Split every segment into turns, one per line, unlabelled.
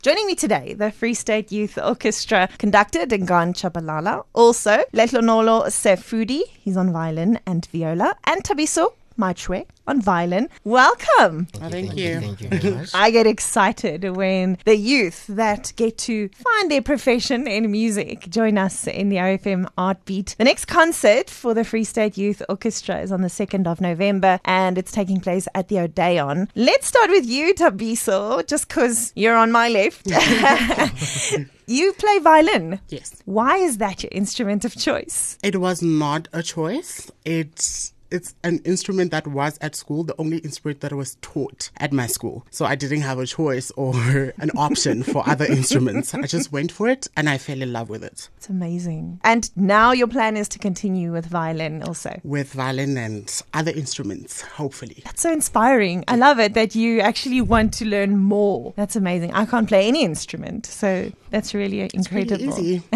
Joining me today, the Free State Youth Orchestra conductor, Dingaan Tshabalala. Also, Letlonolo Sefudi, he's on violin and viola. And Thabiso Machwe on violin. Welcome.
Thank you.
Thank you very much.
I get excited when the youth that get to find their profession in music join us in the OFM Art Beat. The next concert for the Free State Youth Orchestra is on the 2nd of November and it's taking place at the Odeon. Let's start with you, Thabiso, just because you're on my left. You play violin.
Yes.
Why is that your instrument of choice?
It was not a choice. It's an instrument that was at school, the only instrument that was taught at my school. So I didn't have a choice or an option for other instruments. I just went for it and I fell in love with it.
It's amazing. And now your plan is to continue with violin also?
With violin and other instruments, hopefully.
That's so inspiring. I love it that you actually want to learn more. That's amazing. I can't play any instrument, so that's really incredible.
It's pretty easy.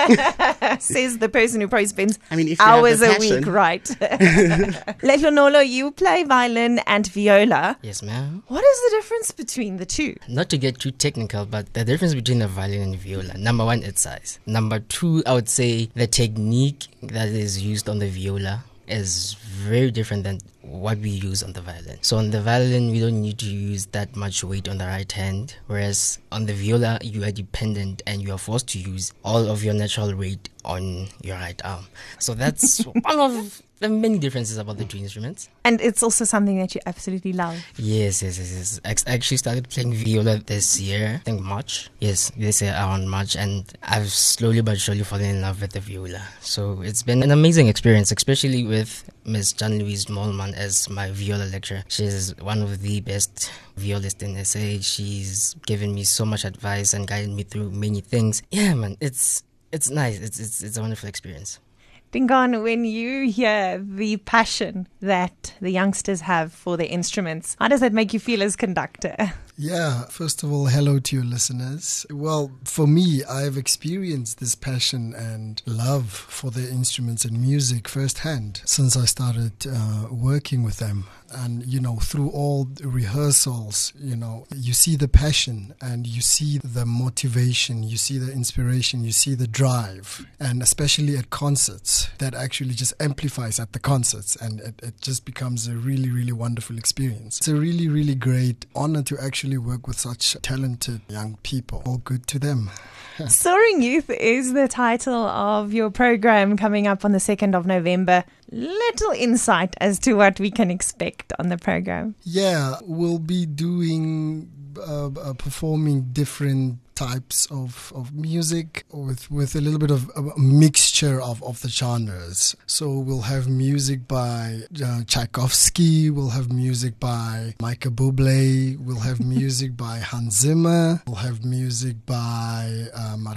Says the person who probably spends
if
hours
you have
a
the passion.
week, right? Letlonolo, you play violin and viola.
Yes, ma'am.
What is the difference between the two?
Not to get too technical, but the difference between the violin and viola, number one, its size. Number two, I would say the technique that is used on the viola is very different than what we use on the violin. So on the violin, we don't need to use that much weight on the right hand, whereas on the viola, you are dependent and you are forced to use all of your natural weight on your right arm. So that's one of the many differences about the two instruments.
And it's also something that you absolutely love.
Yes. I actually started playing viola this year, I think March. Yes, this year around March, and I've slowly but surely fallen in love with the viola. So it's been an amazing experience, especially with Miss Jan-Louise Mollman as my viola lecturer. She's one of the best violists in SA. She's given me so much advice and guided me through many things. Yeah, man, it's nice. It's a wonderful experience.
Dingaan, when you hear the passion that the youngsters have for their instruments, how does that make you feel as conductor?
Yeah, first of all, hello to your listeners. Well, for me, I've experienced this passion and love for the instruments and music firsthand since I started working with them. And, through all the rehearsals, you see the passion and you see the motivation, you see the inspiration, you see the drive. And especially at concerts, that actually just amplifies at the concerts and it just becomes a really, really wonderful experience. It's a really, really great honor to actually work with such talented young people. All good to them.
Soaring Youth is the title of your program coming up on the 2nd of November. Little insight as to what we can expect on the program.
Yeah, we'll be doing performing different types of music with a little bit of a mixture of the genres. So we'll have music by Tchaikovsky, we'll have music by Michael Bublé, we'll have music by Hans Zimmer, we'll have music by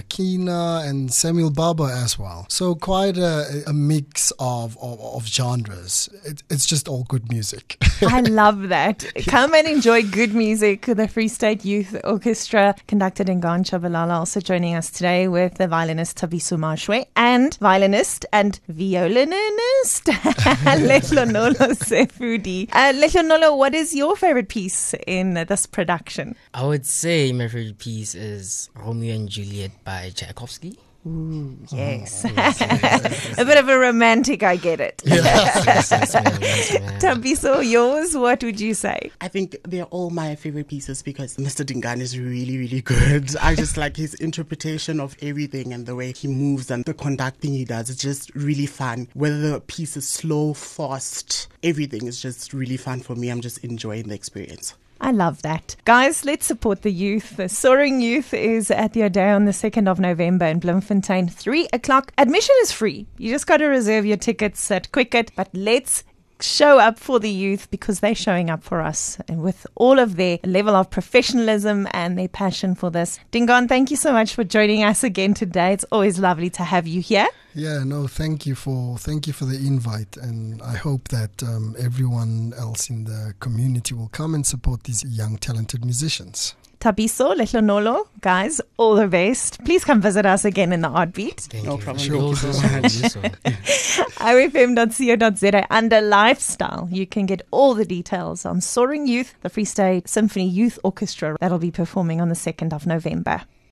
Markina and Samuel Barber as well. So quite a mix of genres. It's just all good music.
I love that. Come and enjoy good music. The Free State Youth Orchestra conducted in Dingaan Tshabalala also joining us today with the violinist Thabiso Machwe and violinist and violinist Letlonolo Sefudi. Letlonolo, what is your favorite piece in this production?
I would say my favorite piece is Romeo and Juliet by Tchaikovsky.
Ooh, yes. A bit of a romantic, I get it.
Yes,
Thabiso, yours, what would you say?
I think they're all my favorite pieces because Mr. Dingaan is really, really good. I just like his interpretation of everything and the way he moves and the conducting he does. It's just really fun. Whether the piece is slow, fast, everything is just really fun for me. I'm just enjoying the experience.
I love that. Guys, let's support the youth. The Soaring Youth is at the Odeon on the 2nd of November in Bloemfontein, 3 o'clock. Admission is free. You just got to reserve your tickets at Quicket. But let's show up for the youth because they're showing up for us and with all of their level of professionalism and their passion for this. Dingaan, thank you so much for joining us again today. It's always lovely to have you here.
Yeah, no, thank you for the invite, and I hope that everyone else in the community will come and support these young talented musicians.
Tabiso Lehlonolo, guys, all the best. Please come visit us again in the Heartbeat.
Thank
No
you.
problem.
Sure.
Thank you so much.
IFM.co.za. Under Lifestyle, you can get all the details on Soaring Youth, the Free State Symphony Youth Orchestra that'll be performing on the 2nd of November.